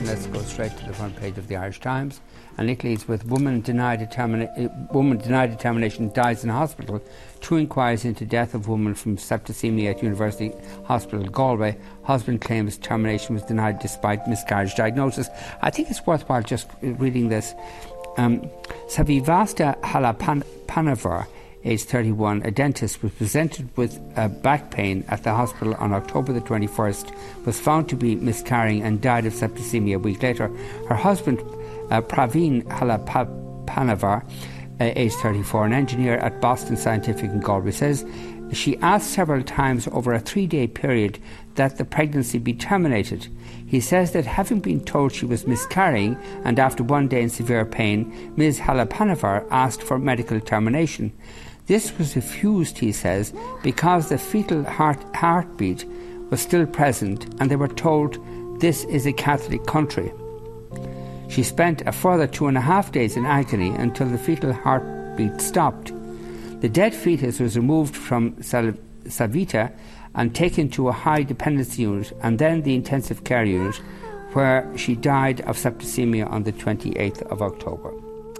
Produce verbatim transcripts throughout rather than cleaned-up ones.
let's go straight to the front page of the Irish Times. And it leads with woman denied, determina- woman denied determination dies in hospital. Two inquiries into death of woman from septicemia at University Hospital Galway. Husband claims termination was denied despite miscarriage diagnosis. I think it's worthwhile just reading this. Um, Savivasta Halapanavar, aged thirty-one, a dentist, was presented with uh, back pain at the hospital on October the twenty-first, was found to be miscarrying and died of septicemia a week later. Her husband, uh, Praveen Halapanavar, uh, aged thirty-four, an engineer at Boston Scientific in Galway, says she asked several times over a three-day period that the pregnancy be terminated. He says that having been told she was miscarrying and after one day in severe pain, Miz Halapanavar asked for medical termination. This was refused, he says, because the fetal heart heartbeat was still present and they were told this is a Catholic country. She spent a further two and a half days in agony until the fetal heartbeat stopped. The dead fetus was removed from Savita and taken to a high dependency unit and then the intensive care unit, where she died of septicemia on the twenty-eighth of October.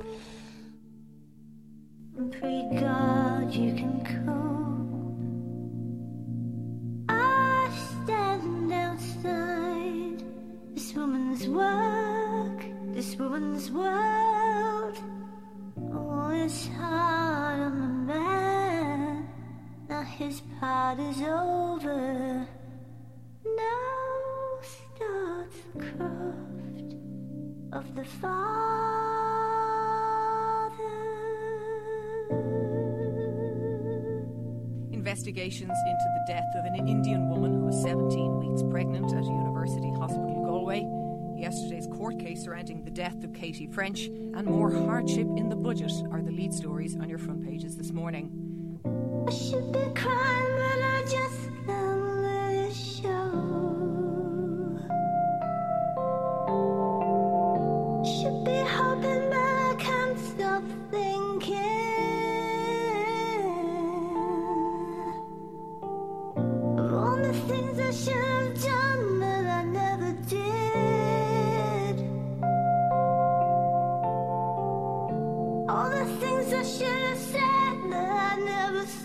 Pray God you can come. I stand outside this woman's work, this woman's world. Oh, it's hard on the man. Now his part is over. Now starts the craft of the Father. Investigations into the death of an Indian woman who was seventeen weeks pregnant at University Hospital Galway. Yesterday's court case surrounding the death of Katie French and more hardship in the budget are the lead stories on your front pages this morning. I should be crying, but I just can't let it show. Should be hoping, but I can't stop thinking of all the things I should have done that I never did. All the things I should have said that I never said.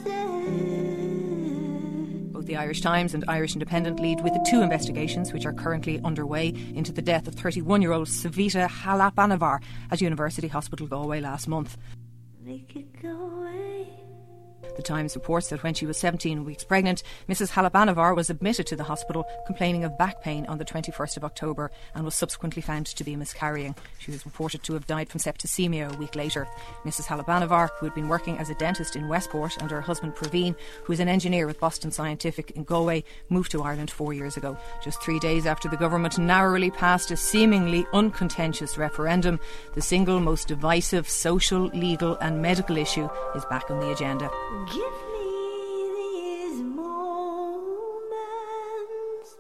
Both the Irish Times and Irish Independent lead with the two investigations which are currently underway into the death of thirty-one-year-old Savita Halapanavar at University Hospital Galway last month. Make it go away. The Times reports that when she was seventeen weeks pregnant, Missus Halapanavar was admitted to the hospital complaining of back pain on the twenty-first of October and was subsequently found to be miscarrying. She was reported to have died from septicemia a week later. Missus Halapanavar, who had been working as a dentist in Westport, and her husband Praveen, who is an engineer with Boston Scientific in Galway, moved to Ireland four years ago. Just three days after the government narrowly passed a seemingly uncontentious referendum, the single most divisive social, legal and medical issue is back on the agenda. Give me these moments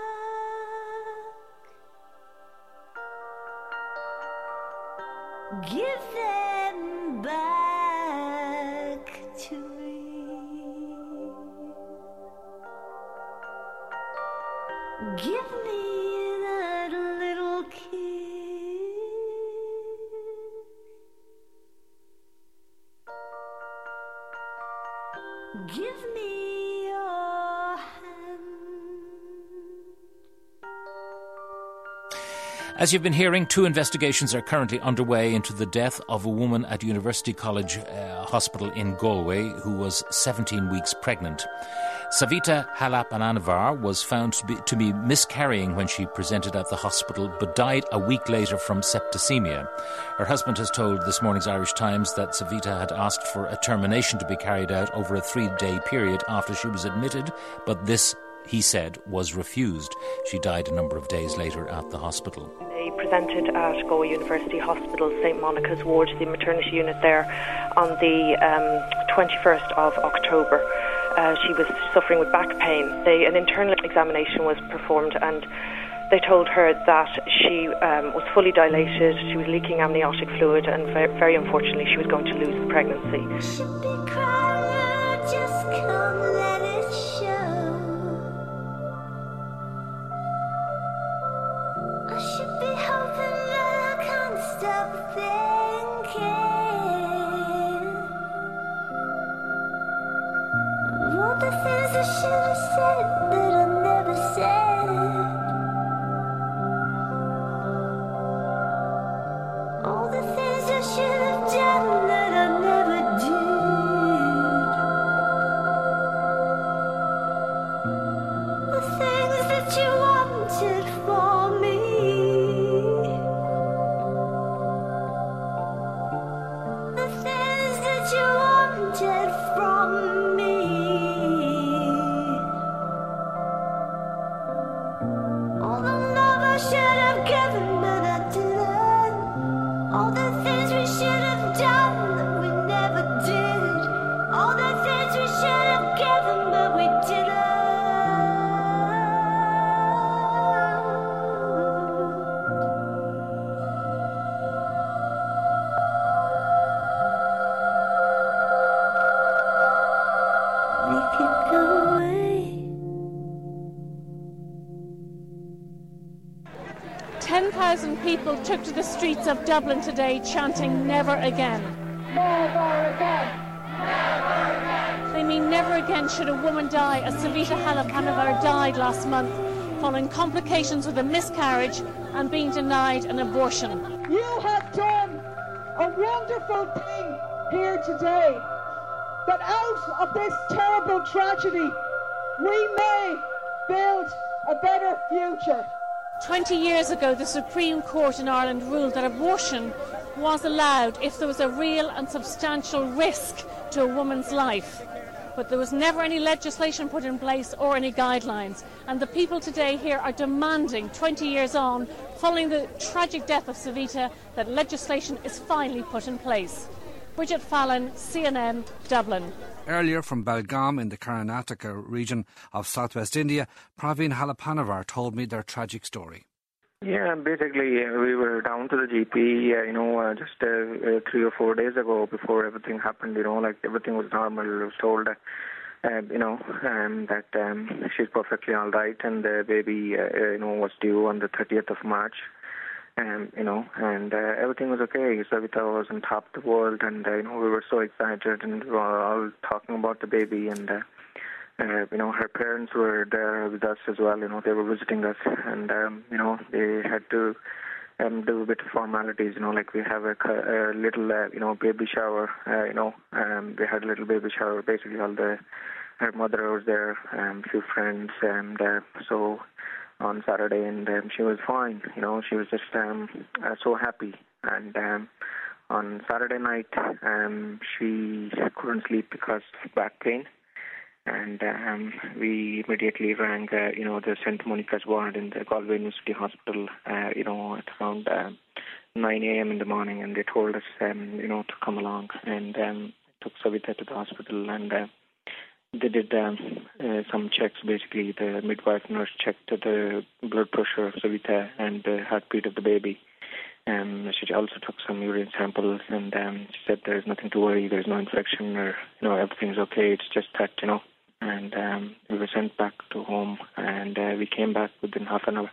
back. Give them back to me. Give me that little kiss. Give me your hand. As you've been hearing, two investigations are currently underway into the death of a woman at University College uh, Hospital in Galway who was seventeen weeks pregnant. Savita Halapanavar was found to be, to be miscarrying when she presented at the hospital, but died a week later from septicemia. Her husband has told this morning's Irish Times that Savita had asked for a termination to be carried out over a three-day period after she was admitted, but this, he said, was refused. She died a number of days later at the hospital. They presented at Galway University Hospital, Saint Monica's ward, the maternity unit there, on the um, twenty-first of October. Uh, she was suffering with back pain. They, an internal examination was performed and they told her that she um, was fully dilated, she was leaking amniotic fluid, and very, very unfortunately she was going to lose the pregnancy. Should be crying, just come let it show. I should be said that I never said. All the things I should have done that I never did. The things that you wanted for me. The things that you wanted from me. All the love I should have given but I didn't. All the things we should have done that we never did. All the things we should have given but we didn't. Make it go away. ten thousand people took to the streets of Dublin today chanting "Never again." Never again. Never again. They mean never again should a woman die as Savita Halappanavar died last month following complications with a miscarriage and being denied an abortion. You have done a wonderful thing here today, that out of this terrible tragedy we may build a better future. Twenty years ago, the Supreme Court in Ireland ruled that abortion was allowed if there was a real and substantial risk to a woman's life. But there was never any legislation put in place or any guidelines. And the people today here are demanding, twenty years on, following the tragic death of Savita, that legislation is finally put in place. Bridget Fallon, C N N, Dublin. Earlier from Belgaum in the Karnataka region of southwest India, Praveen Halappanavar told me their tragic story. Yeah, basically uh, we were down to the G P, uh, you know, uh, just uh, uh, three or four days ago before everything happened, you know, like everything was normal. I was told, uh, uh, you know, um, that um, she's perfectly all right and the baby, uh, you know, was due on the thirtieth of March. Um, you know, and uh, everything was okay. Savita was on top of the world, and uh, you know, we were so excited, and we were all talking about the baby, and uh, uh, you know, her parents were there with us as well. You know, they were visiting us, and um, you know, they had to um, do a bit of formalities. You know, like we have a, a little, uh, you know, baby shower. Uh, you know, um, we had a little baby shower. Basically, all the her mother was there, um, a few friends, and uh, so. on Saturday, and um, she was fine. You know, she was just um, uh, so happy. And um, on Saturday night, um, she couldn't sleep because of back pain. And um, we immediately rang, uh, you know, the Saint Monica's ward in the Galway University Hospital, uh, you know, at around uh, nine a.m. in the morning, and they told us, um, you know, to come along. And um, took Savita to the hospital, and uh, they did um, uh, some checks. Basically, the midwife nurse checked the blood pressure of Savita and the heartbeat of the baby. Um, she also took some urine samples, and um, she said there's nothing to worry, there's no infection, or, you know, everything's okay, it's just that, you know. And um, we were sent back to home, and uh, we came back within half an hour.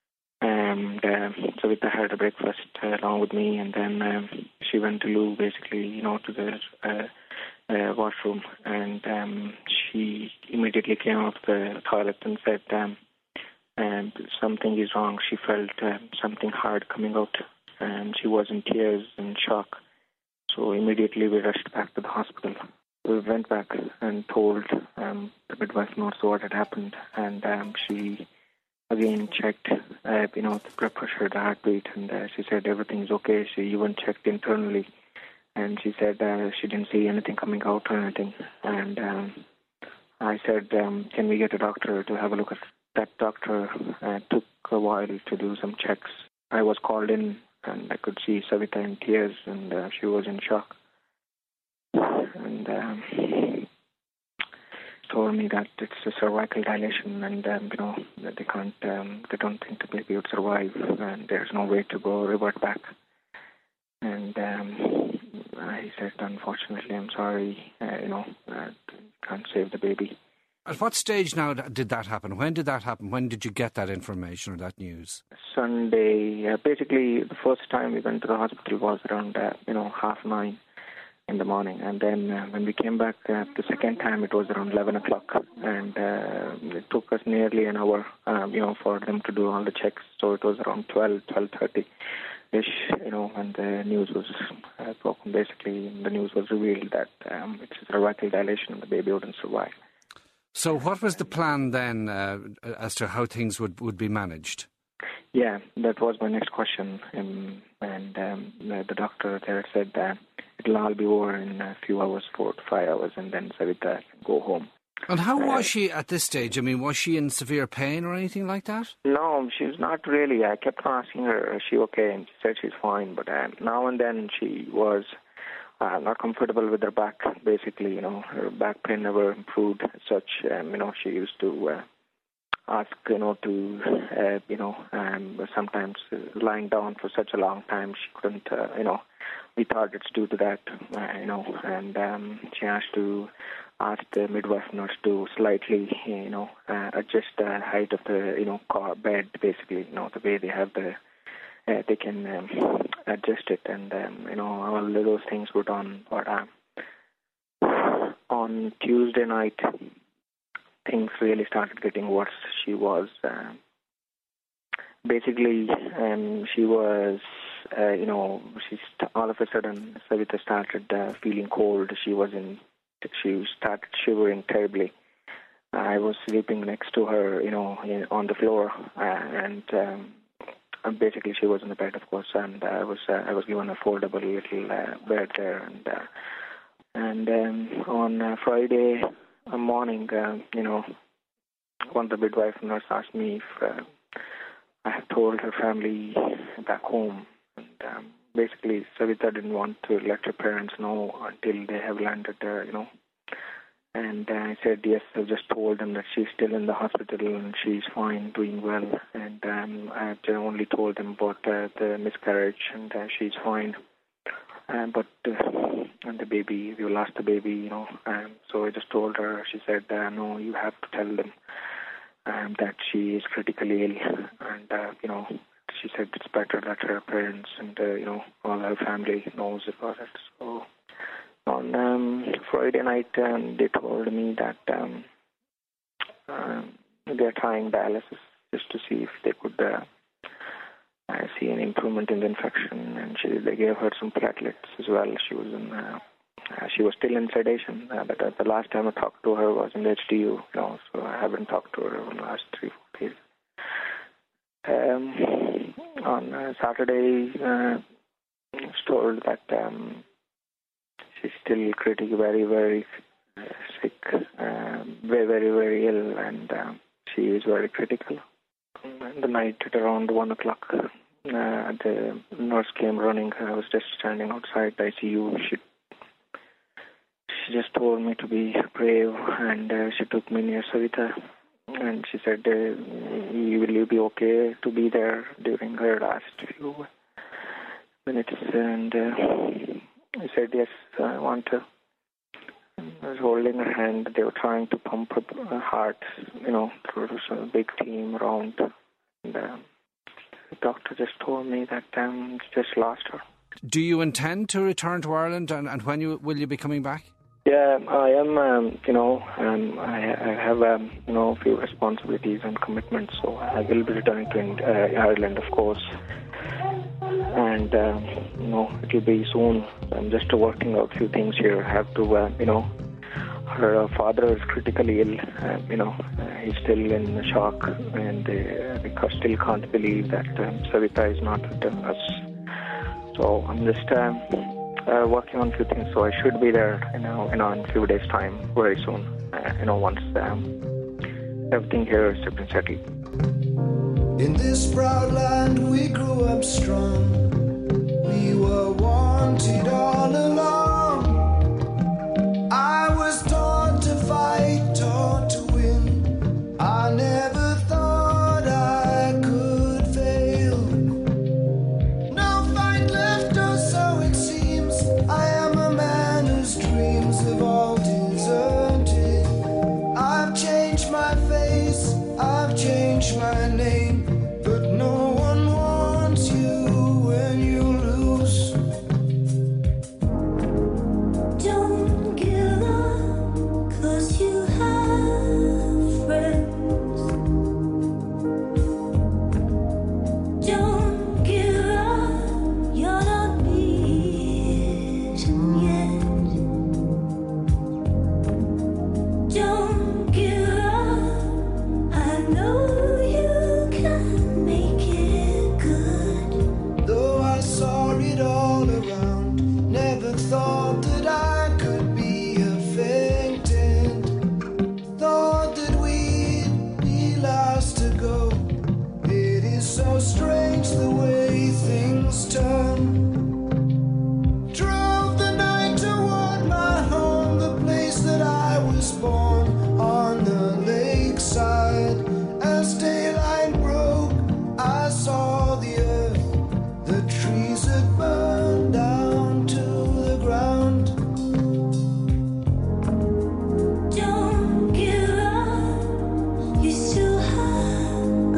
And uh, Savita had a breakfast uh, along with me, and then um, she went to loo, basically, you know, to the uh, uh, washroom, and um, she immediately came out of the toilet and said um, um, something is wrong. She felt uh, something hard coming out, and she was in tears and shock. So immediately we rushed back to the hospital. We went back and told um, the midwife nurse what had happened, and um, she again checked, uh, you know, the blood pressure, the heartbeat, and uh, she said everything's okay. She even checked internally, and she said uh, she didn't see anything coming out or anything. And um, I said, um, can we get a doctor to have a look at that? Doctor uh, took a while to do some checks. I was called in, and I could see Savita in tears, and uh, she was in shock. And um, told me that it's a cervical dilation, and um, you know, that they can't, um, they don't think the baby would survive, and there's no way to go revert back. And um, I said, unfortunately, I'm sorry, uh, you know, uh, can't save the baby. At what stage now did that happen? When did that happen? When did you get that information or that news? Sunday. Uh, basically, the first time we went to the hospital was around, uh, you know, half nine. in the morning. And then uh, when we came back uh, the second time, it was around eleven o'clock. And uh, it took us nearly an hour, um, you know, for them to do all the checks. So it was around twelve, twelve thirty-ish, you know, and the news was uh, broken. Basically, the news was revealed that um, it's a cervical dilation and the baby wouldn't survive. So what was the plan then uh, as to how things would, would be managed? Yeah, that was my next question. Um, and um, the, the doctor there said that it'll all be over in a few hours, four to five hours, and then Savita can go home. And how uh, was she at this stage? I mean, was she in severe pain or anything like that? No, she's not really. I kept on asking her, is she okay? And she said she's fine. But um, now and then she was uh, not comfortable with her back, basically. You know, her back pain never improved as such. Um, you know, she used to uh, ask, you know, to, uh, you know, um, sometimes uh, lying down for such a long time, she couldn't, uh, you know, we thought it's due to that, uh, you know, and um, she has to ask the midwife nurse to slightly, you know, uh, adjust the height of the, you know, car bed, basically, you know, the way they have the, uh, they can um, adjust it, and, um, you know, all of those things were done. But um, on Tuesday night, things really started getting worse. She was, uh, basically, um, she was, uh, you know, she st- all of a sudden, Savita started uh, feeling cold. She was in, she started shivering terribly. I was sleeping next to her, you know, in, on the floor, uh, and um, basically she was in the bed, of course, and I was, uh, I was given a foldable little uh, bed there, and uh, and um, on uh, Friday morning, uh, you know, one of the midwife nurse asked me if uh, I had told her family back home, and um, basically Savita didn't want to let her parents know until they have landed there, you know. And uh, I said, yes, I've just told them that she's still in the hospital and she's fine, doing well. And um, I only told them about uh, the miscarriage, and uh, she's fine. Um, but uh, and the baby, we lost the baby, you know. Um, so I just told her. She said, uh, no, you have to tell them um, that she is critically ill, and uh, you know, she said it's better that her parents and uh, you know, all her family knows about it. So on um, Friday night, um, they told me that um, um, they're trying dialysis just to see if they could uh, uh, see an improvement in the infection, and she, they gave her some platelets as well. She was in, uh, uh, she was still in sedation, uh, but uh, the last time I talked to her was in the H D U, you know, so I haven't talked to her in the last three, four days. Um, on uh, Saturday, uh, I was told that um, she's still critically very, very uh, sick, uh, very, very, very ill, and uh, she is very critical. In the night at around one o'clock, uh, the nurse came running. I was just standing outside the I C U. She, she just told me to be brave, and uh, she took me near Savita. And she said, uh, will you be okay to be there during her last few minutes? And uh, I said, yes, I want to. I was holding her hand. They were trying to pump her heart, you know, through a big team around. And uh, the doctor just told me that um, she just lost her. Do you intend to return to Ireland, and, and when you, will you be coming back? Yeah, I am, um, you know, um, I, I have, um, you know, a few responsibilities and commitments, so I will be returning to uh, Ireland, of course. And, uh, you know, it will be soon. I'm just working out a few things here. I have to, uh, you know, her father is critically ill. Uh, you know, uh, he's still in shock, and uh, they still can't believe that um, Savita is not with us. So I'm just uh, uh, working on a few things. So I should be there, you know, you know in a few days' time, very soon. Uh, you know, once um, everything here is been settled. In this proud land we grew up strong. We were wanted all along. I was taught to fight, taught to win. I never thought I could fail. No fight left, or so it seems. I am a man whose dreams have all deserted. I've changed my face, I've changed my name. No one wants you when you lose.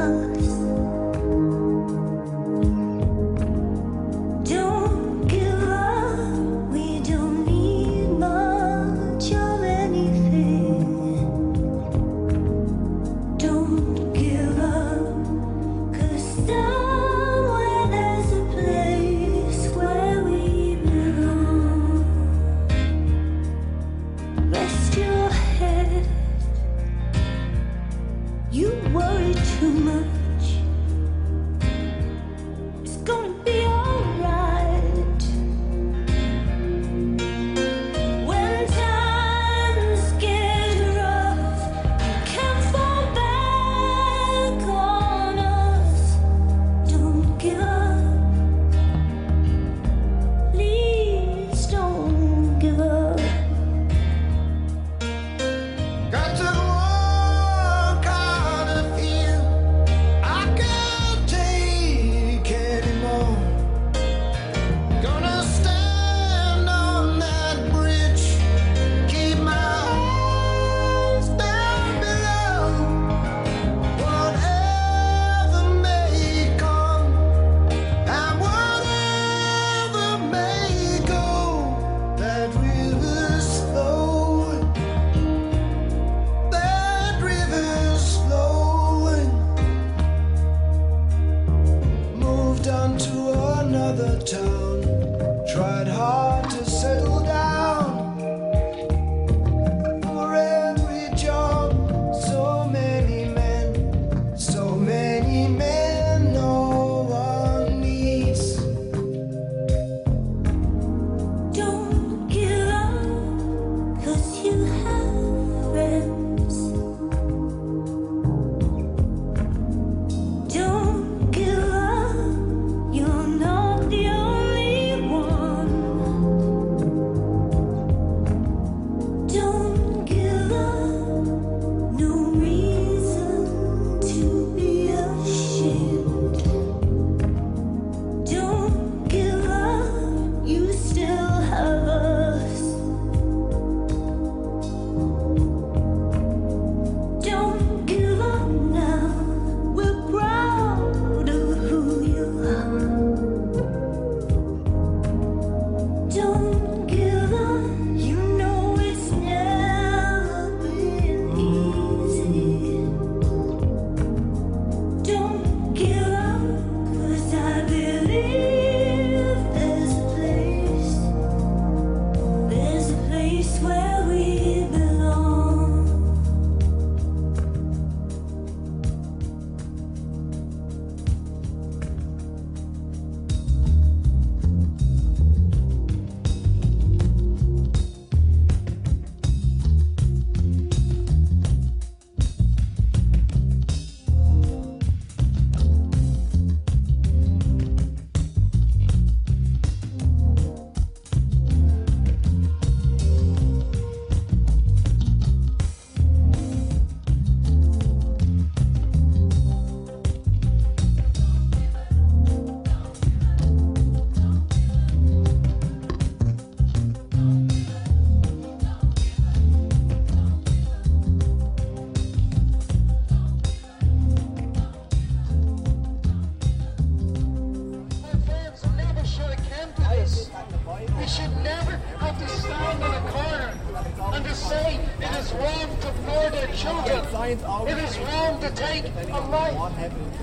It is wrong to take a life.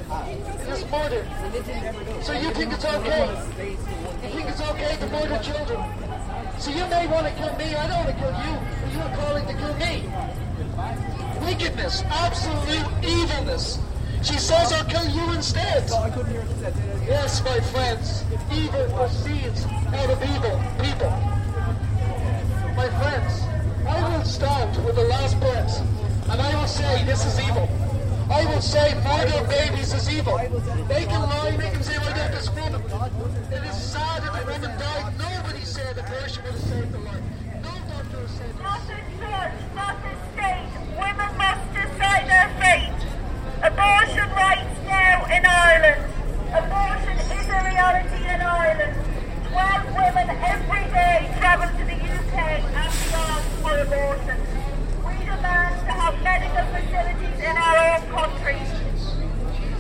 It is murder. So you think it's okay? You think it's okay to murder children? So you may want to kill me. I don't want to kill you. But you are calling to kill me. Wickedness. Absolute evilness. She says I'll kill you instead. Yes, my friends. Evil proceeds out of evil people. My friends, I will stand with the last breath. And I will say, this is evil. I will say, murder babies is evil. They can lie, they can say, I don't discriminate. It is sad that a woman died. Nobody said a person would have saved her life. No doctor has said this. Not the church, not the state. Women must decide their fate. Abortion rights now in Ireland. Abortion is a reality in Ireland. Twelve women every day travel to the U K and beyond for abortion. We demand to have medical facilities in our own country.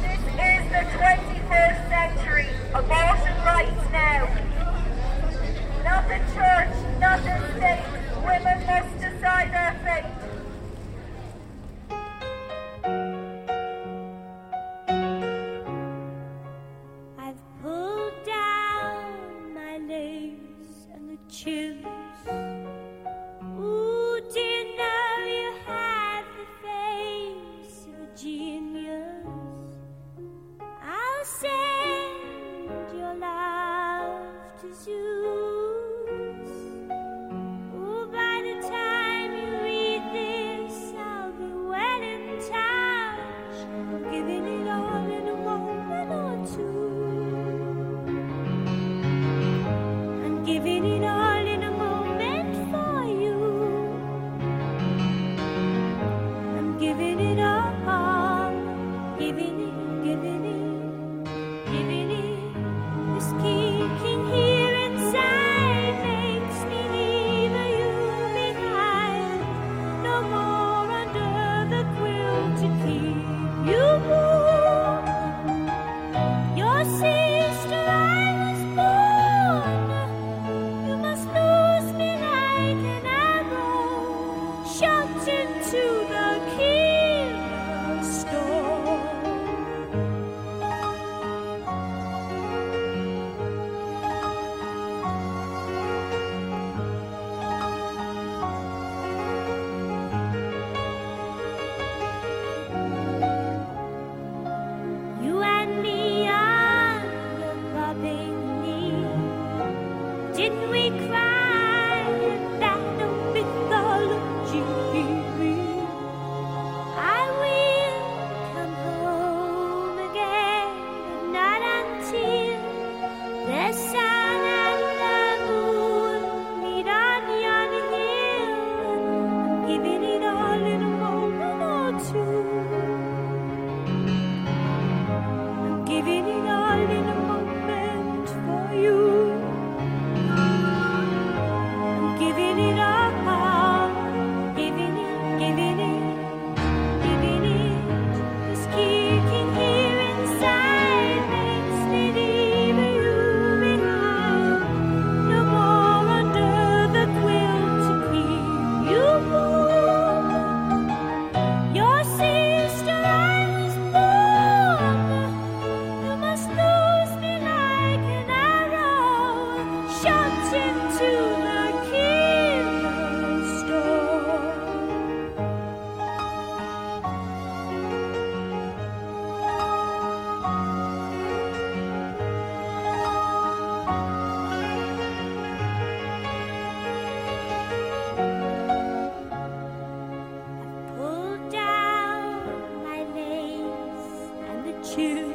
choose.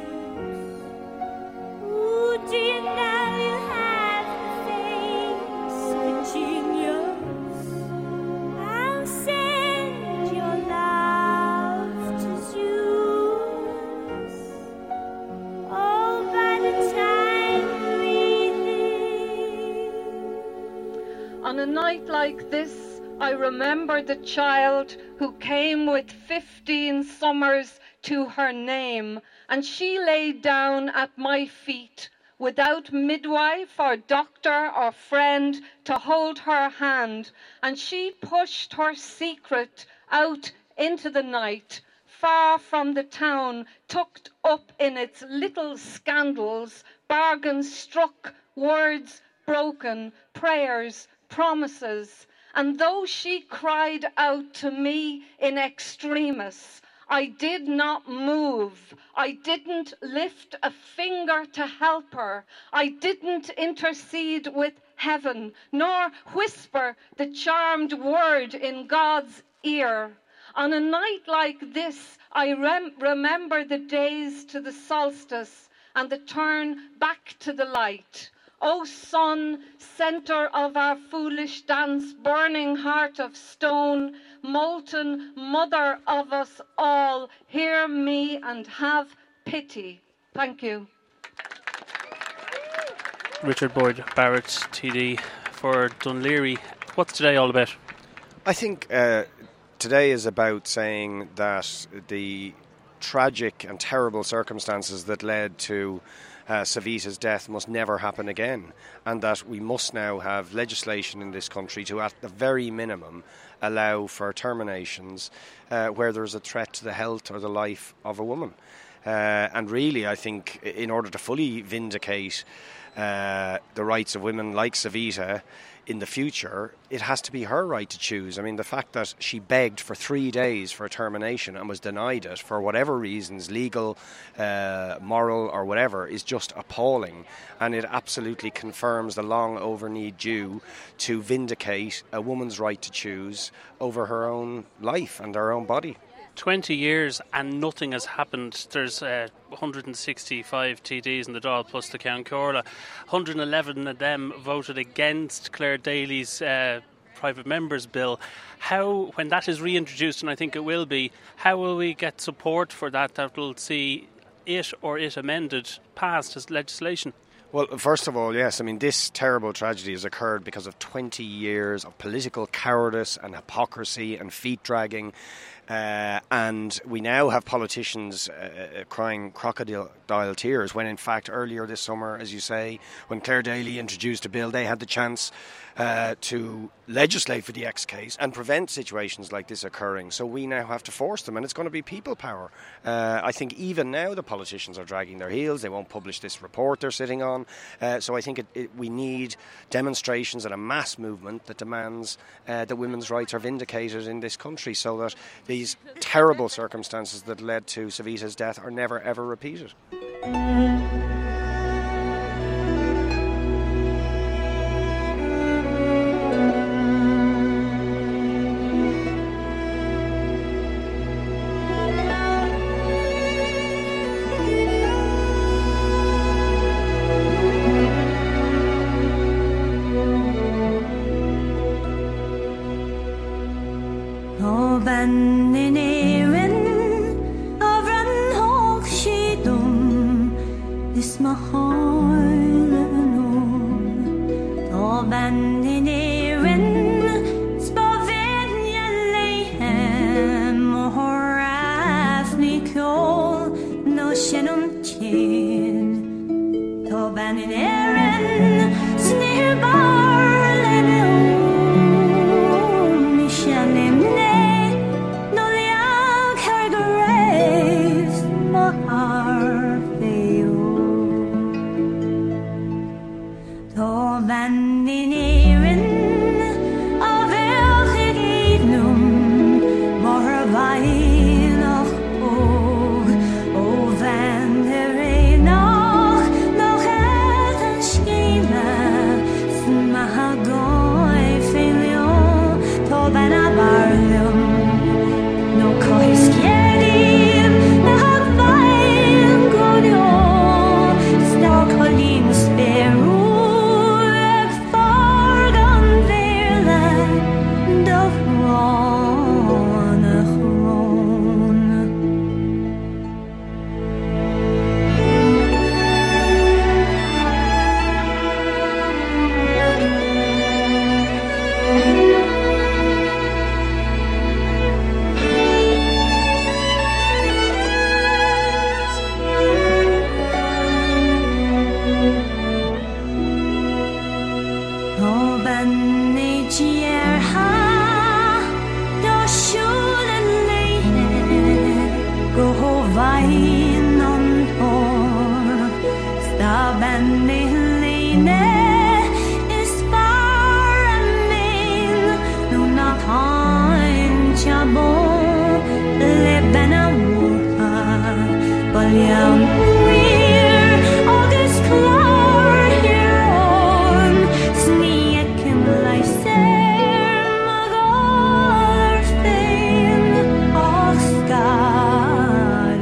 Ooh, do you know you have the face and genius? I'll send your love to Zeus. Oh, by the time we leave. On a night like this, I remember the child who came with fifteen summers to her name, and she lay down at my feet without midwife or doctor or friend to hold her hand, and she pushed her secret out into the night, far from the town, tucked up in its little scandals, bargains struck, words broken, prayers, promises. And though she cried out to me in extremis, I did not move. I didn't lift a finger to help her. I didn't intercede with heaven, nor whisper the charmed word in God's ear. On a night like this, I rem- remember the days to the solstice and the turn back to the light. O sun, centre of our foolish dance, burning heart of stone, molten mother of us all, hear me and have pity. Thank you. Richard Boyd Barrett, T D for Dunleary. What's today all about? I think uh, today is about saying that the tragic and terrible circumstances that led to Uh, Savita's death must never happen again, and that we must now have legislation in this country to, at the very minimum, allow for terminations uh, where there's a threat to the health or the life of a woman. Uh, and really, I think, in order to fully vindicate uh, the rights of women like Savita in the future, it has to be her right to choose. I mean, the fact that she begged for three days for a termination and was denied it for whatever reasons, legal, uh, moral or whatever, is just appalling. And it absolutely confirms the long over-need due to vindicate a woman's right to choose over her own life and her own body. twenty years and nothing has happened. There's uh, one hundred sixty-five T Ds in the Dáil plus the Ceann Comhairle. one hundred eleven of them voted against Claire Daly's uh, private members bill. How, when that is reintroduced, and I think it will be, how will we get support for that that will see it or it amended passed as legislation? Well, first of all, yes, I mean, this terrible tragedy has occurred because of twenty years of political cowardice and hypocrisy and feet-dragging. Uh, and we now have politicians uh, crying crocodile tears when, in fact, earlier this summer, as you say, when Claire Daly introduced a bill, they had the chance uh, to legislate for the X case and prevent situations like this occurring. So we now have to force them, and it's going to be people power. Uh, I think even now the politicians are dragging their heels. They won't publish this report they're sitting on. Uh, so I think it, it, we need demonstrations and a mass movement that demands uh, that women's rights are vindicated in this country, so that these terrible circumstances that led to Savita's death are never ever repeated. veien noen tår Staben i line is bare min Noen at han tjabo Leben av våra Baljan weir August klar here on Sneaken like ser Magar fein Oscar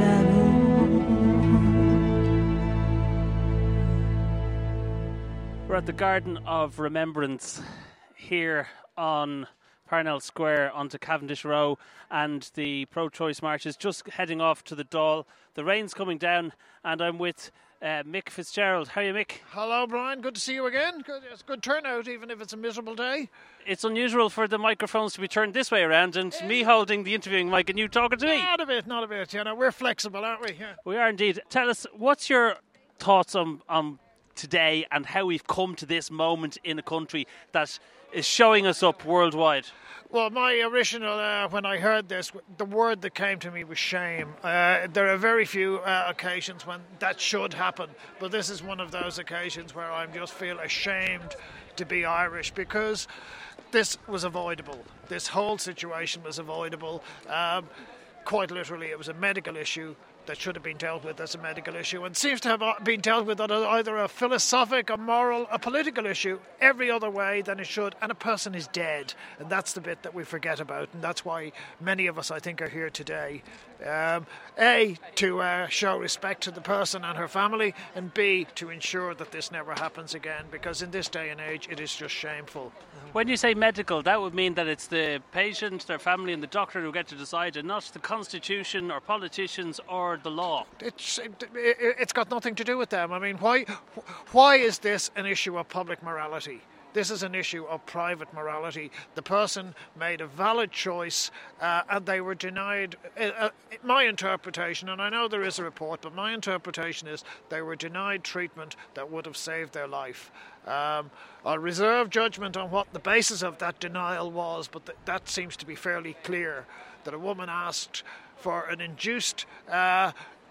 We're at the Garden of Remembrance here on Parnell Square onto Cavendish Row, and the pro-choice march is just heading off to the Dáil. The rain's coming down, and I'm with uh, Mick Fitzgerald. How are you, Mick? Hello, Brian. Good to see you again. Good, it's a good turnout, even if it's a miserable day. It's unusual for the microphones to be turned this way around, and me holding the interviewing mic and you talking to me. Not a bit, not a bit. You know, we're flexible, aren't we? Yeah. We are indeed. Tell us, what's your thoughts on, on today and how we've come to this moment in a country that is showing us up worldwide? Well, my original, uh, when I heard this, the word that came to me was shame. Uh, there are very few uh, occasions when that should happen, but this is one of those occasions where I just feel ashamed to be Irish, because this was avoidable. This whole situation was avoidable. Um, quite literally, it was a medical issue that should have been dealt with as a medical issue, and seems to have been dealt with on either a philosophic, a moral, a political issue, every other way than it should, and a person is dead, and that's the bit that we forget about, and that's why many of us, I think, are here today. Um, A, to uh, show respect to the person and her family, and B, to ensure that this never happens again, because in this day and age it is just shameful. When you say medical, that would mean that it's the patient, their family and the doctor who get to decide, and not the constitution or politicians or the law. It's, it, it's got nothing to do with them. I mean, why, why is this an issue of public morality? This is an issue of private morality. The person made a valid choice uh, and they were denied. Uh, uh, my interpretation, and I know there is a report, but my interpretation is they were denied treatment that would have saved their life. Um, I'll reserve judgment on what the basis of that denial was, but th- that seems to be fairly clear, that a woman asked for an induced uh,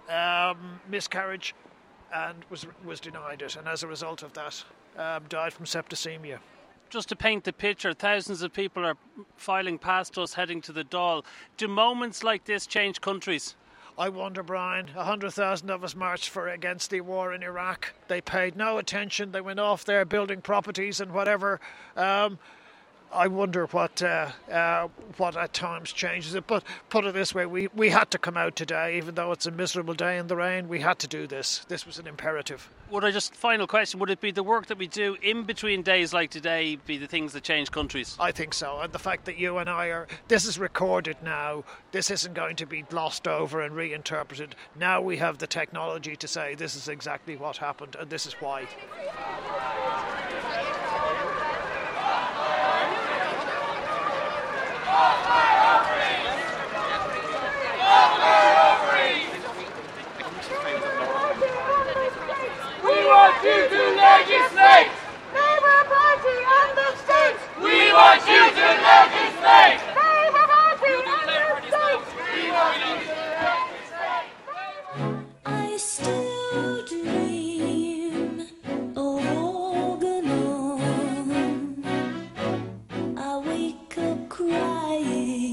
um, miscarriage and was was denied it, and as a result of that, um, died from septicemia. Just to paint the picture, thousands of people are filing past us heading to the Dáil. Do moments like this change countries? I wonder, Brian. A hundred thousand of us marched for against the war in Iraq. They paid no attention. They went off there building properties and whatever. Um, I wonder what uh, uh, what at times changes it. But put it this way, we, we had to come out today, even though it's a miserable day in the rain. We had to do this. This was an imperative. Would I just, final question, would it be the work that we do in between days like today be the things that change countries? I think so. And the fact that you and I are, this is recorded now. This isn't going to be glossed over and reinterpreted. Now we have the technology to say this is exactly what happened and this is why. We want you to legislate! Labour Party and the state! We want you to legislate! Labour Party and the state! We want you to legislate! I still dream of Organon. I wake up crying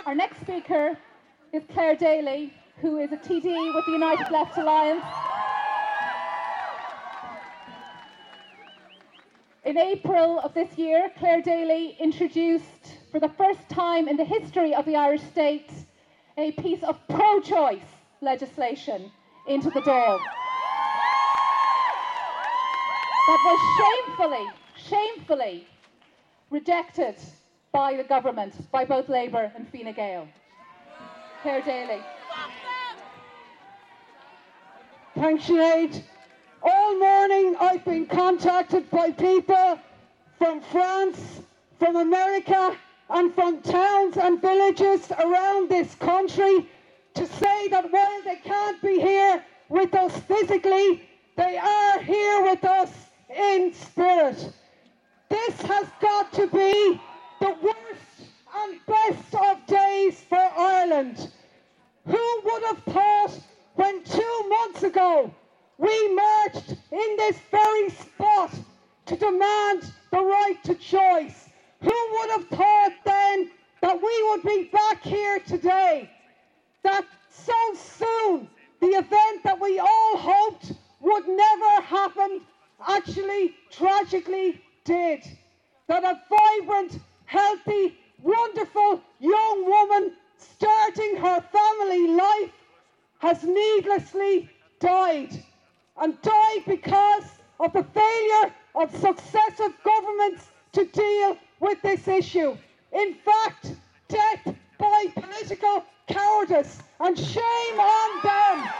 Our next speaker is Claire Daly, who is a T D with the United Left Alliance. In April of this year, Claire Daly introduced, for the first time in the history of the Irish state, a piece of pro-choice legislation into the Dáil. That was shamefully, shamefully rejected by the government, by both Labour and Fine Gael. Claire Daly. Thanks, Sinead. All morning I've been contacted by people from France, from America, and from towns and villages around this country to say that while they can't be here with us physically, they are here with us in spirit. This has got to be the worst and best of days for Ireland. Who would have thought when two months ago we marched in this very spot to demand the right to choice? Who would have thought then that we would be back here today? That so soon the event that we all hoped would never happen actually tragically did. That a vibrant, healthy, wonderful young woman starting her family life has needlessly died. And died because of the failure of successive governments to deal with this issue. In fact, death by political cowardice, and shame on them.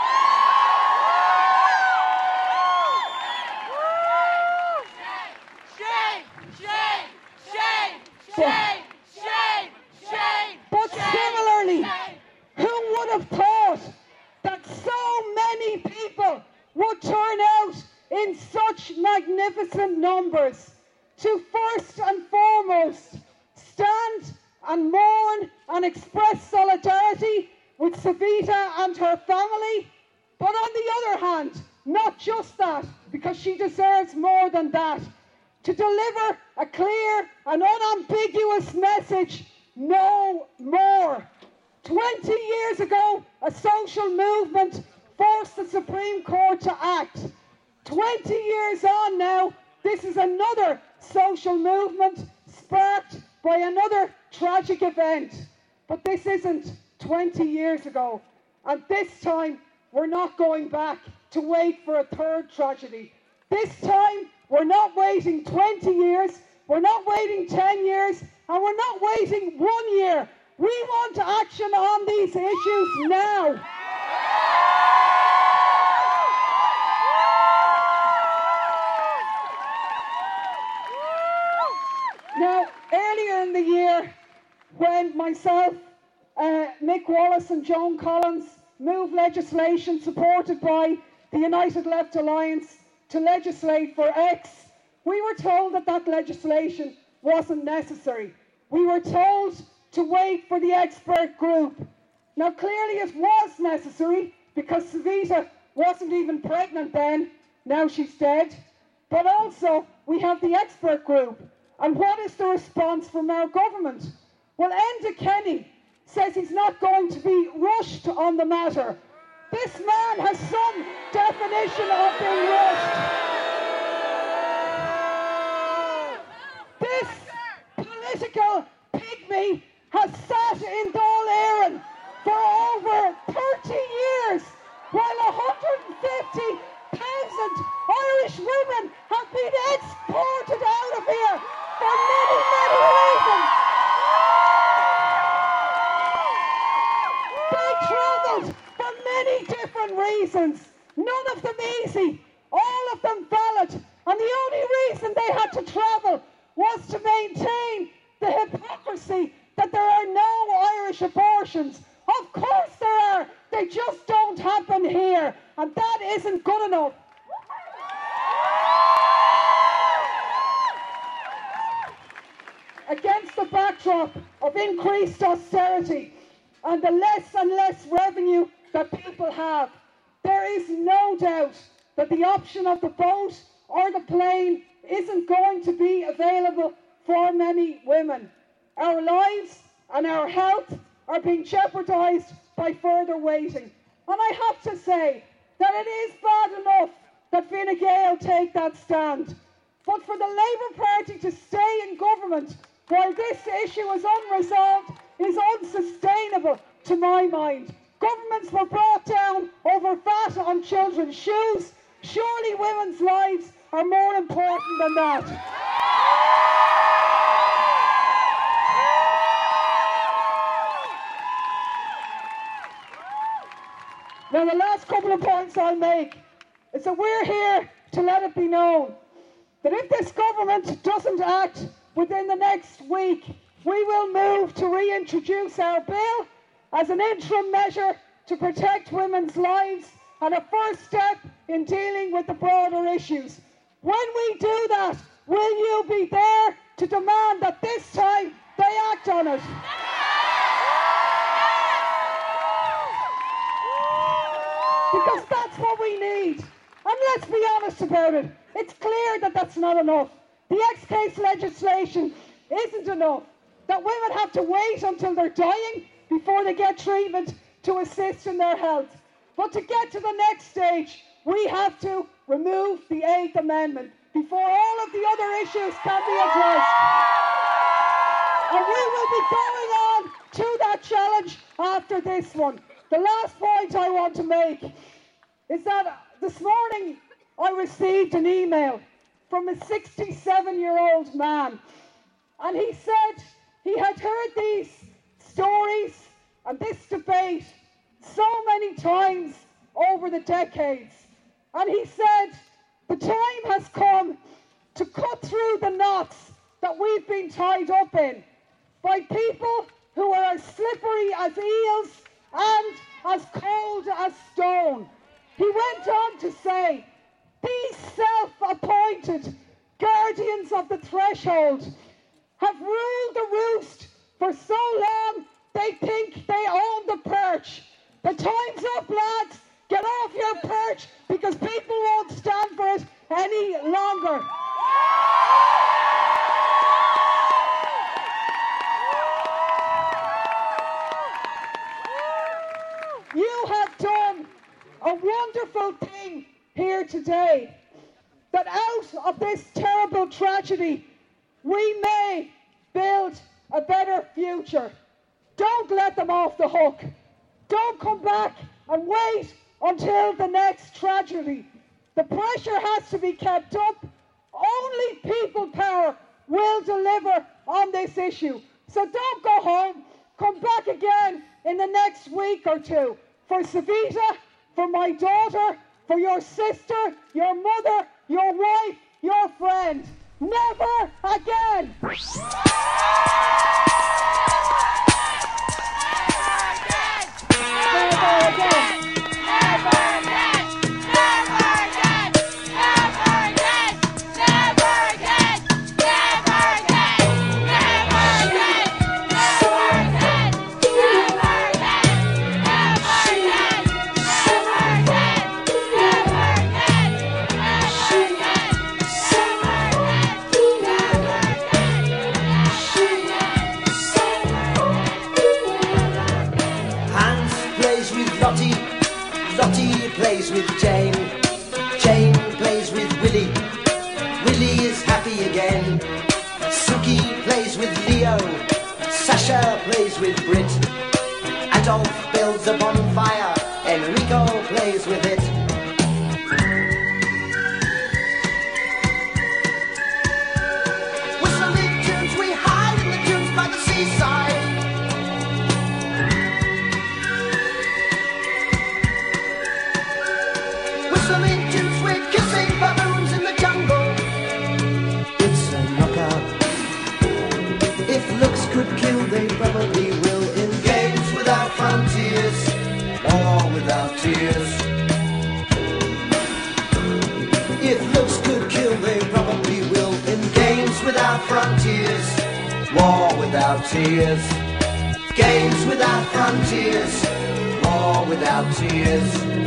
Shame, shame, shame, shame, shame, shame. But similarly, who would have thought that so many people would turn out in such magnificent numbers to first and foremost stand and mourn and express solidarity with Savita and her family, but on the other hand, not just that, because she deserves more than that, to deliver a clear and unambiguous message: no more. Twenty years ago, a social movement forced the Supreme Court to act. Twenty years on now, this is another social movement sparked by another tragic event. But this isn't twenty years ago. And this time, we're not going back to wait for a third tragedy. This time, we're not waiting twenty years, we're not waiting ten years, and we're not waiting one year. We want action on these issues now. Now, earlier in the year, when myself, uh, Mick Wallace and Joan Collins moved legislation supported by the United Left Alliance to legislate for X, we were told that that legislation wasn't necessary. We were told to wait for the expert group. Now, clearly it was necessary because Savita wasn't even pregnant then. Now she's dead. But also, we have the expert group. And what is the response from our government? Well, Enda Kenny says he's not going to be rushed on the matter. This man has some definition of being rushed. This political pygmy has sat in Dáil Éireann for over thirty years, while one hundred fifty thousand Irish women have been exported out of here for many, many reasons. They travelled for many different reasons, none of them easy, all of them valid, and the only reason they had to travel was to maintain the hypocrisy that there are no Irish abortions. Of course there are, they just don't happen here, and that isn't good enough. Against the backdrop of increased austerity and the less and less revenue that people have, there is no doubt that the option of the boat or the plane isn't going to be available for many women. Our lives and our health are being jeopardised by further waiting. And I have to say that it is bad enough that Fine Gael take that stand. But for the Labour Party to stay in government while this issue is unresolved is unsustainable to my mind. Governments were brought down over V A T on children's shoes. Surely women's lives are more important than that. Now, the last couple of points I'll make is that we're here to let it be known that if this government doesn't act within the next week, we will move to reintroduce our bill as an interim measure to protect women's lives and a first step in dealing with the broader issues. When we do that, will you be there to demand that this time they act on it? Because that's what we need. And let's be honest about it. It's clear that that's not enough. The X-Case legislation isn't enough. That women have to wait until they're dying before they get treatment to assist in their health. But to get to the next stage, we have to remove the Eighth Amendment before all of the other issues can be addressed. And we will be going on to that challenge after this one. The last point I want to make is that this morning I received an email from a sixty-seven-year-old man, and he said he had heard these stories and this debate so many times over the decades, and he said the time has come to cut through the knots that we've been tied up in by people who are as slippery as eels and as cold as stone. He went on to say, these self-appointed guardians of the threshold have ruled the roost for so long they think they own the perch. The time's up, lads. Get off your perch because people won't stand for it any longer. You have done a wonderful thing here today, that out of this terrible tragedy we may build a better future. Don't let them off the hook. Don't come back and wait until the next tragedy. The pressure has to be kept up. Only people power will deliver on this issue. So don't go home. Come back again in the next week or two. For Savita, for my daughter, for your sister, your mother, your wife, your friend. Never again! Never again! Plays with Jane, Jane plays with Willie, Willie is happy again. Suki plays with Leo, Sasha plays with Brit. Adolf builds a bonfire, Enrico plays with it. Whistling tunes, we hide in the dunes by the seaside. Whistling tunes, we're kissing baboons in the jungle. It's a knockout. If looks could kill, they probably will. In games without frontiers, war without tears. If looks could kill, they probably will. In games without frontiers, war without tears. Games without frontiers, war without tears.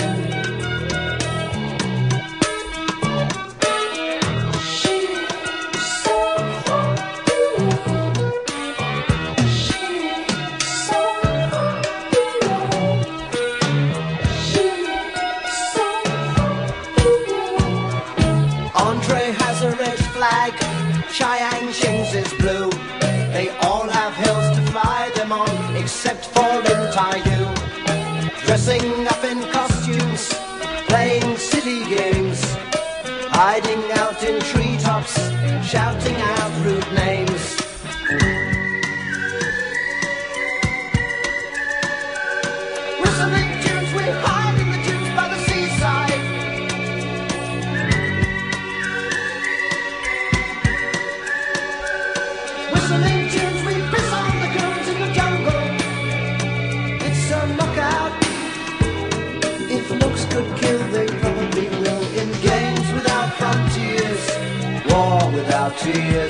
except for Lin Tai-yu, dressing up in costumes, playing silly games, hiding out in treetops, shouting out rude names. Whistling tunes, we hide in the dunes by the seaside. Whistling tunes, we piss on the goons in the jungle. It's a knockout. If looks could kill, they probably will. In games without frontiers, war without tears.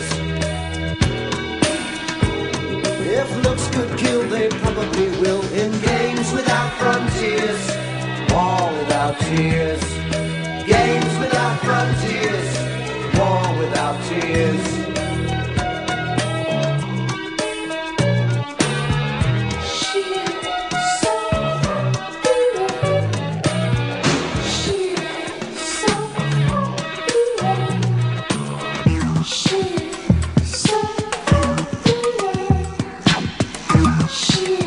If looks could kill, they probably will. In games without frontiers, war without tears. Games without frontiers, war without tears. She